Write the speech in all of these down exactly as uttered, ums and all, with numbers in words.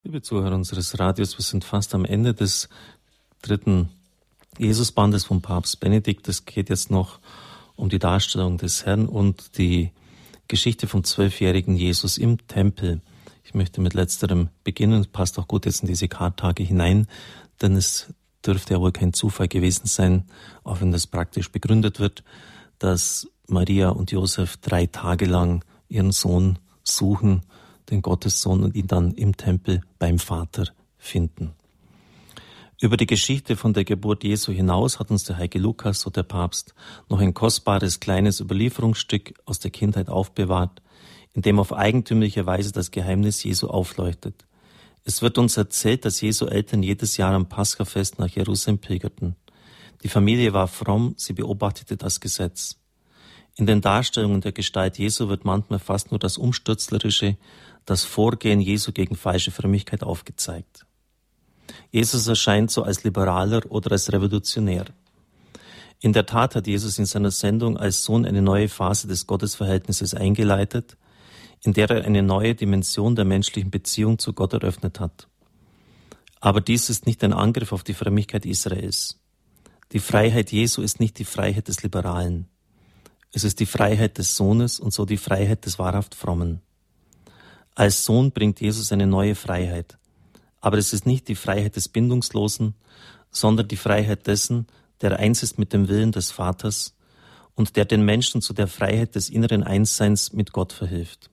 Liebe Zuhörer unseres Radios, wir sind fast am Ende des dritten Jesusbandes von Papst Benedikt. Es geht jetzt noch um die Darstellung des Herrn und die Geschichte vom zwölfjährigen Jesus im Tempel. Ich möchte mit letzterem beginnen, passt auch gut jetzt in diese Kartage hinein, denn es dürfte ja wohl kein Zufall gewesen sein, auch wenn das praktisch begründet wird, dass Maria und Josef drei Tage lang ihren Sohn suchen, den Gottessohn, und ihn dann im Tempel beim Vater finden. Über die Geschichte von der Geburt Jesu hinaus hat uns der heilige Lukas, so der Papst, noch ein kostbares kleines Überlieferungsstück aus der Kindheit aufbewahrt, in dem auf eigentümliche Weise das Geheimnis Jesu aufleuchtet. Es wird uns erzählt, dass Jesu Eltern jedes Jahr am Paschafest nach Jerusalem pilgerten. Die Familie war fromm, sie beobachtete das Gesetz. In den Darstellungen der Gestalt Jesu wird manchmal fast nur das Umstürzlerische, das Vorgehen Jesu gegen falsche Frömmigkeit aufgezeigt. Jesus erscheint so als Liberaler oder als Revolutionär. In der Tat hat Jesus in seiner Sendung als Sohn eine neue Phase des Gottesverhältnisses eingeleitet, in der er eine neue Dimension der menschlichen Beziehung zu Gott eröffnet hat. Aber dies ist nicht ein Angriff auf die Frömmigkeit Israels. Die Freiheit Jesu ist nicht die Freiheit des Liberalen. Es ist die Freiheit des Sohnes und so die Freiheit des wahrhaft Frommen. Als Sohn bringt Jesus eine neue Freiheit. Aber es ist nicht die Freiheit des Bindungslosen, sondern die Freiheit dessen, der eins ist mit dem Willen des Vaters und der den Menschen zu der Freiheit des inneren Einsseins mit Gott verhilft.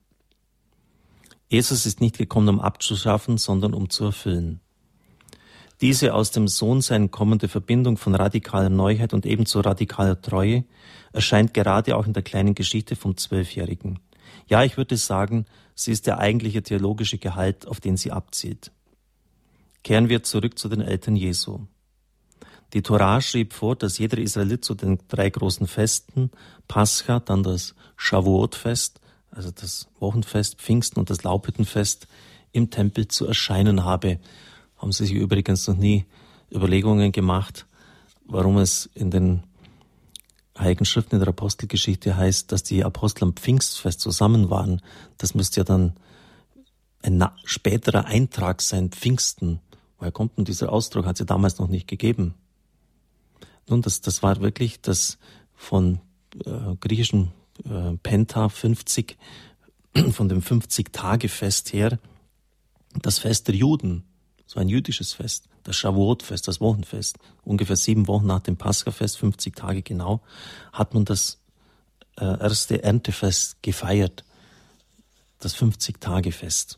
Jesus ist nicht gekommen, um abzuschaffen, sondern um zu erfüllen. Diese aus dem Sohnsein kommende Verbindung von radikaler Neuheit und ebenso radikaler Treue erscheint gerade auch in der kleinen Geschichte vom Zwölfjährigen. Ja, ich würde sagen, sie ist der eigentliche theologische Gehalt, auf den sie abzielt. Kehren wir zurück zu den Eltern Jesu. Die Tora schrieb vor, dass jeder Israelit zu den drei großen Festen, Pascha, dann das Shavuot-Fest, also das Wochenfest, Pfingsten und das Laubhüttenfest, im Tempel zu erscheinen habe. Haben Sie sich übrigens noch nie Überlegungen gemacht, warum es in den Heiligen Schriften in der Apostelgeschichte heißt, dass die Apostel am Pfingstfest zusammen waren. Das müsste ja dann ein späterer Eintrag sein, Pfingsten. Woher kommt denn dieser Ausdruck? Hat es ja damals noch nicht gegeben. Nun, das, das war wirklich das von äh, griechischen äh, Penta fünfzig, von dem fünfzig-Tage-Fest her, das Fest der Juden. So ein jüdisches Fest, das Shavuot-Fest, das Wochenfest. Ungefähr sieben Wochen nach dem Paschafest, fünfzig Tage genau, hat man das äh, erste Erntefest gefeiert. Das fünfzig-Tage-Fest.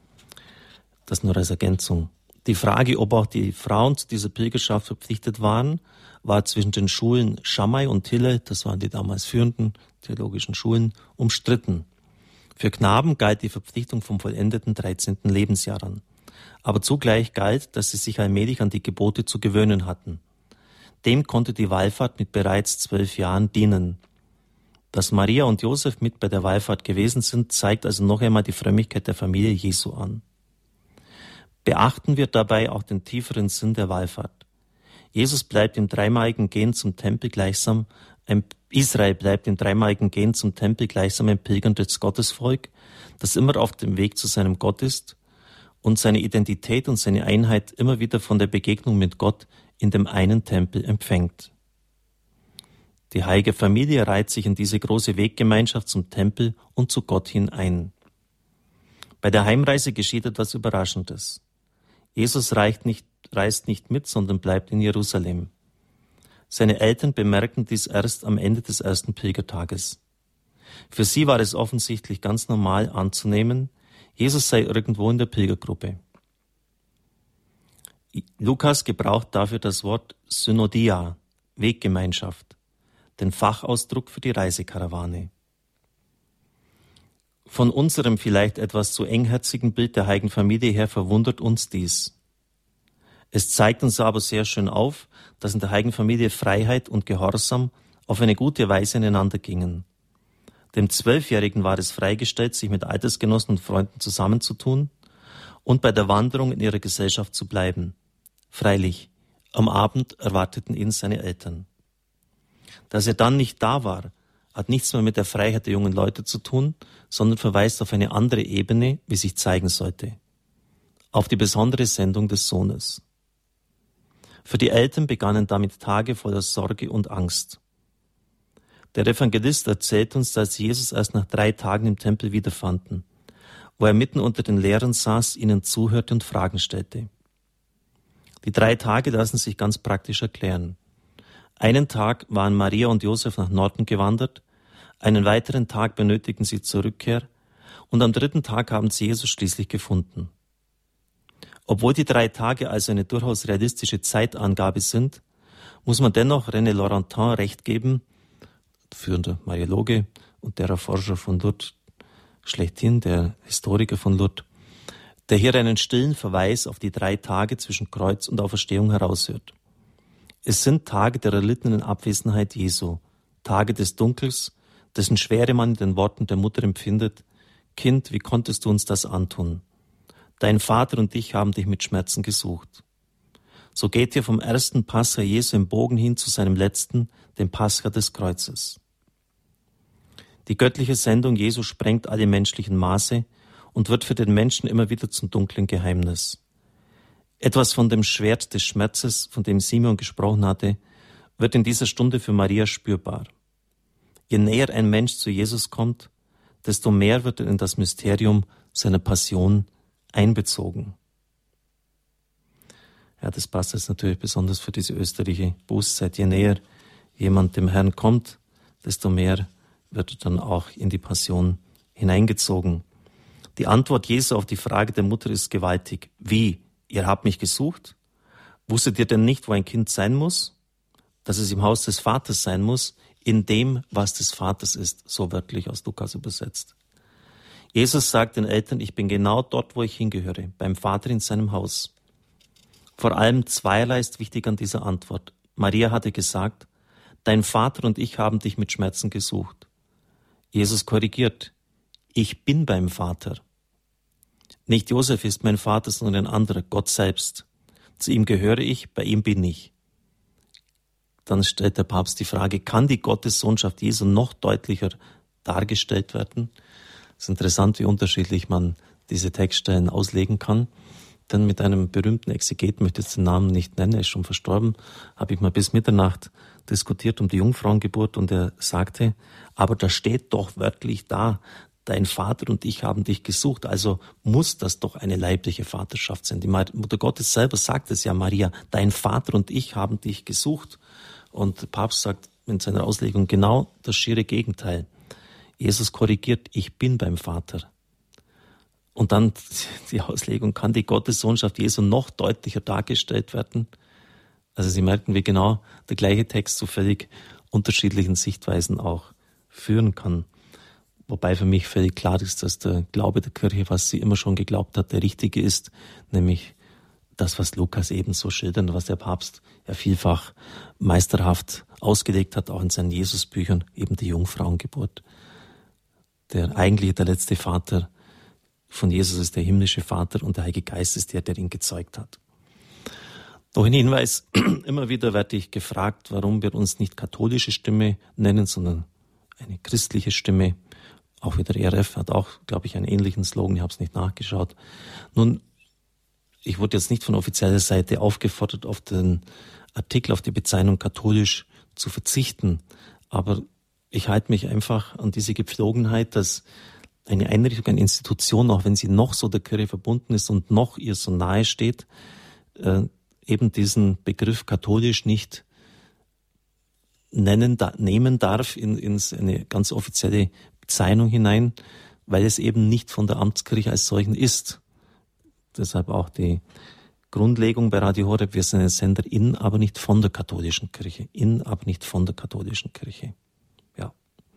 Das nur als Ergänzung. Die Frage, ob auch die Frauen zu dieser Pilgerschaft verpflichtet waren, war zwischen den Schulen Shammai und Hillel, das waren die damals führenden theologischen Schulen, umstritten. Für Knaben galt die Verpflichtung vom vollendeten dreizehnten Lebensjahr an. Aber zugleich galt, dass sie sich allmählich an die Gebote zu gewöhnen hatten. Dem konnte die Wallfahrt mit bereits zwölf Jahren dienen. Dass Maria und Josef mit bei der Wallfahrt gewesen sind, zeigt also noch einmal die Frömmigkeit der Familie Jesu an. Beachten wir dabei auch den tieferen Sinn der Wallfahrt. Jesus bleibt im dreimaligen Gehen zum Tempel gleichsam, ein, Israel bleibt im dreimaligen Gehen zum Tempel gleichsam ein pilgerndes Gottesvolk, das immer auf dem Weg zu seinem Gott ist und seine Identität und seine Einheit immer wieder von der Begegnung mit Gott in dem einen Tempel empfängt. Die heilige Familie reiht sich in diese große Weggemeinschaft zum Tempel und zu Gott hin ein. Bei der Heimreise geschieht etwas Überraschendes. Jesus reist nicht, reist nicht mit, sondern bleibt in Jerusalem. Seine Eltern bemerken dies erst am Ende des ersten Pilgertages. Für sie war es offensichtlich ganz normal anzunehmen, Jesus sei irgendwo in der Pilgergruppe. Lukas gebraucht dafür das Wort Synodia, Weggemeinschaft, den Fachausdruck für die Reisekarawane. Von unserem vielleicht etwas zu engherzigen Bild der heiligen Familie her verwundert uns dies. Es zeigt uns aber sehr schön auf, dass in der heiligen Familie Freiheit und Gehorsam auf eine gute Weise ineinander gingen. Dem Zwölfjährigen war es freigestellt, sich mit Altersgenossen und Freunden zusammenzutun und bei der Wanderung in ihrer Gesellschaft zu bleiben. Freilich, am Abend erwarteten ihn seine Eltern. Dass er dann nicht da war, hat nichts mehr mit der Freiheit der jungen Leute zu tun, sondern verweist auf eine andere Ebene, wie sich zeigen sollte. auf die besondere Sendung des Sohnes. Für die Eltern begannen damit Tage voller Sorge und Angst. Der Evangelist erzählt uns, dass Jesus erst nach drei Tagen im Tempel wiederfanden, wo er mitten unter den Lehrern saß, ihnen zuhörte und Fragen stellte. Die drei Tage lassen sich ganz praktisch erklären. Einen Tag waren Maria und Josef nach Norden gewandert, einen weiteren Tag benötigten sie zur Rückkehr und am dritten Tag haben sie Jesus schließlich gefunden. Obwohl die drei Tage also eine durchaus realistische Zeitangabe sind, muss man dennoch René Laurentin recht geben, führender Mariologe und der Erforscher von Lourdes schlechthin, der Historiker von Lourdes, der hier einen stillen Verweis auf die drei Tage zwischen Kreuz und Auferstehung heraushört. Es sind Tage der erlittenen Abwesenheit Jesu, Tage des Dunkels, dessen Schwere man in den Worten der Mutter empfindet: Kind, wie konntest du uns das antun? Dein Vater und ich haben dich mit Schmerzen gesucht. So geht ihr vom ersten Pascha Jesu im Bogen hin zu seinem letzten, dem Pascha des Kreuzes. Die göttliche Sendung Jesu sprengt alle menschlichen Maße und wird für den Menschen immer wieder zum dunklen Geheimnis. Etwas von dem Schwert des Schmerzes, von dem Simeon gesprochen hatte, wird in dieser Stunde für Maria spürbar. Je näher ein Mensch zu Jesus kommt, desto mehr wird er in das Mysterium seiner Passion einbezogen. Ja, das passt jetzt natürlich besonders für diese österliche Bußzeit. Je näher jemand dem Herrn kommt, desto mehr wird er dann auch in die Passion hineingezogen. Die Antwort Jesu auf die Frage der Mutter ist gewaltig. Wie? Ihr habt mich gesucht? Wusstet ihr denn nicht, wo ein Kind sein muss? Dass es im Haus des Vaters sein muss, in dem, was des Vaters ist, so wörtlich aus Lukas übersetzt. Jesus sagt den Eltern, ich bin genau dort, wo ich hingehöre, beim Vater in seinem Haus. Vor allem zweierlei ist wichtig an dieser Antwort. Maria hatte gesagt, dein Vater und ich haben dich mit Schmerzen gesucht. Jesus korrigiert, ich bin beim Vater. Nicht Josef ist mein Vater, sondern ein anderer, Gott selbst. Zu ihm gehöre ich, bei ihm bin ich. Dann stellt der Papst die Frage, kann die Gottessohnschaft Jesu noch deutlicher dargestellt werden? Es ist interessant, wie unterschiedlich man diese Textstellen auslegen kann. Denn mit einem berühmten Exegeten, möchte jetzt den Namen nicht nennen, er ist schon verstorben, habe ich mal bis Mitternacht diskutiert um die Jungfrauengeburt und er sagte, aber da steht doch wörtlich da, dein Vater und ich haben dich gesucht, also muss das doch eine leibliche Vaterschaft sein. Die Mutter Gottes selber sagt es ja, Maria, dein Vater und ich haben dich gesucht. Und der Papst sagt in seiner Auslegung genau das schiere Gegenteil. Jesus korrigiert, ich bin beim Vater. Und dann die Auslegung, kann die Gottessohnschaft Jesu noch deutlicher dargestellt werden? Also Sie merken, wie genau der gleiche Text zu völlig unterschiedlichen Sichtweisen auch führen kann. Wobei für mich völlig klar ist, dass der Glaube der Kirche, was sie immer schon geglaubt hat, der richtige ist, nämlich das, was Lukas eben so schildert und was der Papst ja vielfach meisterhaft ausgelegt hat, auch in seinen Jesusbüchern, eben die Jungfrauengeburt. Der eigentliche, der letzte Vater von Jesus ist der himmlische Vater und der Heilige Geist ist der, der ihn gezeugt hat. Noch ein Hinweis, immer wieder werde ich gefragt, warum wir uns nicht katholische Stimme nennen, sondern eine christliche Stimme. Auch wieder E R F hat auch, glaube ich, einen ähnlichen Slogan, ich habe es nicht nachgeschaut. Nun, ich wurde jetzt nicht von offizieller Seite aufgefordert, auf den Artikel, auf die Bezeichnung katholisch zu verzichten, aber ich halte mich einfach an diese Gepflogenheit, dass eine Einrichtung, eine Institution, auch wenn sie noch so der Kirche verbunden ist und noch ihr so nahe steht, äh, eben diesen Begriff katholisch nicht nennen, da, nehmen darf in, in eine ganz offizielle Bezeichnung hinein, weil es eben nicht von der Amtskirche als solchen ist. Deshalb auch die Grundlegung bei Radio Horeb, wir sind ein Sender in, aber nicht von der katholischen Kirche. In, aber nicht von der katholischen Kirche. Ja.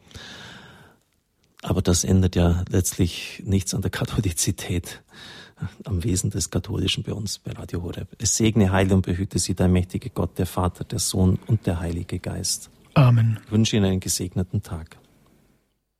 Aber das ändert ja letztlich nichts an der Katholizität, am Wesen des Katholischen bei uns bei Radio Horeb. Es segne, heile und behüte Sie, der mächtige Gott, der Vater, der Sohn und der Heilige Geist. Amen. Ich wünsche Ihnen einen gesegneten Tag.